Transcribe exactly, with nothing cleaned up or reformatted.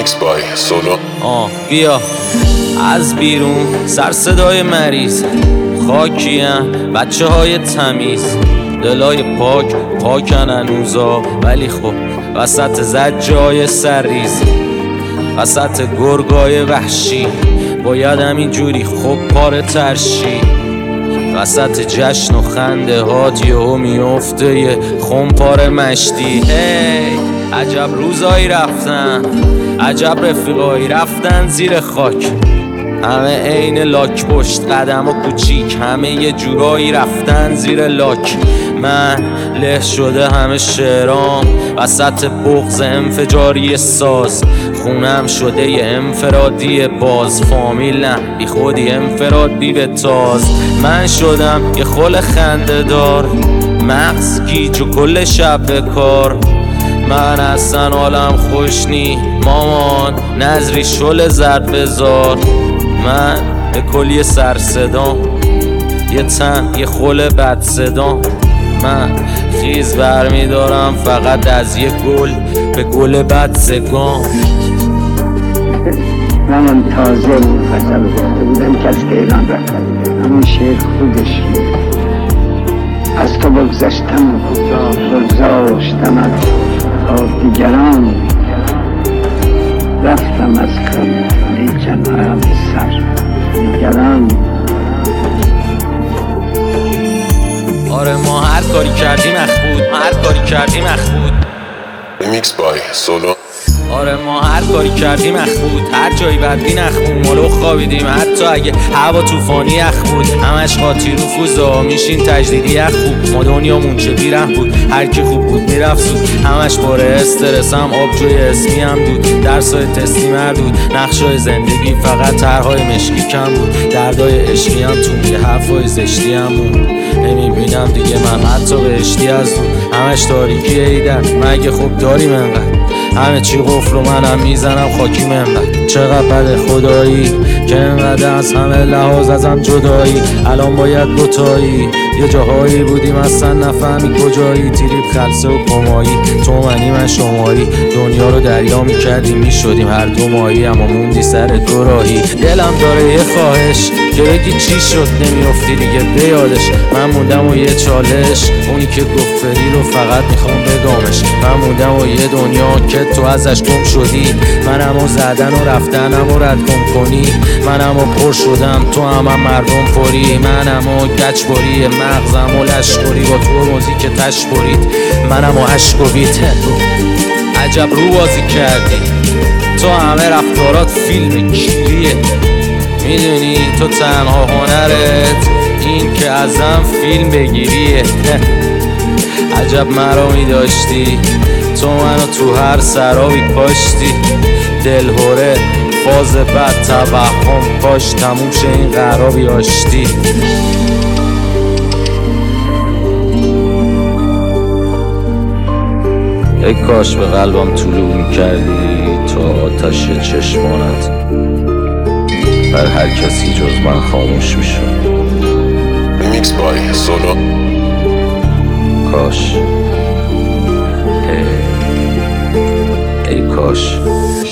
ریمیکس بای سولو. آه بیا از بیرون سر صدای مریض، خاکیم بچه های تمیز، دلای پاک پاکن هنوزا، ولی خب وسط زجای سرریز، وسط گرگای وحشی باید همینجوری خب پاره ترشی، وسط جشن و خنده هات یهو میفته یه خمپاره مشتی. هی عجب روزایی رفتن، عجب رفیقایی رفتن زیر خاک، همه عین لاک پشت قدم و کوچیک، همه یه جورایی رفتن زیر لاک. من له شده همه شعرام وسط بغض انفجاری ساز، خونم شده یه انفرادی باز، فامیل نه بی خودی انفراد بی به تاز. من شدم یه خل خنده دار، مغز گیج و کل شب به کار، من اصلا حالم خوش نی مامان، نظری شل زرد بزار. من به کلی سر صدام، یه تن یه خل بد صدام، من خیز برمی دارم فقط از یه گل به گل بد سگام. من تازه اون فصل گفته بودم که از ایران رفتم، همون شعر خودش بود. از تو بگذشتم بگذاشتم از با دیگران، رفتم از کم لیکن آیم سر دیگران. آره ما هر کاری کردیم مخبود، هر کاری کردیم مخبود. ریمیکس بای سولو. آره ما هر کاری کردیم مخبود، هر جایی بدی نخمون مالو خوابیدیم، حتی اگه هوا توفانی یخ بود، همش قاطی رفوزا میشین تجدیدی یخ خوب. ما دنیامون چه بیره بود، هر کی خوب بود میرفت زود، همش باره استرسم آبجوی اسمی هم بود، درسای تستی مردود، نقشای زندگی فقط طرحهای مشکی کم بود، دردای عشقی هم تو میگه حرفای زشتی هم بود. نمیبینم دیگه من حتی بهشتی از دون، همش تاریکی ایدن مگه خوب داریم انقدر، همه چی قفل و منم میزنم خاکی منقدر. چقدر بده خدایی که انقدر از همه لحاظ ازم جدایی، الان باید دوتایی، یه جاهایی بودیم اصلا نفهمی کجایی، تریپ خلصه و کمایی، تو منی من شمایی، دنیا رو دریا میکردیم میشدیم هر دو ماهی، اما موندی سر دو راهی. دلم داره یه خواهش که بگی چی شد نمیافتی دیگه به یادش، من موندم و یه چالش، اونی که گفت فری رو فقط میخوام بگامش، من موندم و یه دنیا که تو ازش گم شدی، منم و زدن و رفتنم و رد گم کنی، منم و پر شدم تو هم, هم مردم پری، منم و گچ بری مغزم و لشکری، با تو موزیک تش برید منم و عشق و بیت. عجب رو بازی کردی تو، همه رفتارات فیلم کیریه، میدونی تو تنها هنرت این که ازم فیلم بگیریه. عجب مرامی داشتی تو، منو تو هر سرابی کاشتی، دلهوره فاز بد توهم کاش تموم شه این قرابی آشتی. ای کاش به قلبم طلوع میکردی تا آتش چشمانت، بر هر کسی جز من خاموش میشد. ریمیکس بای سولو. کاش ای, ای کاش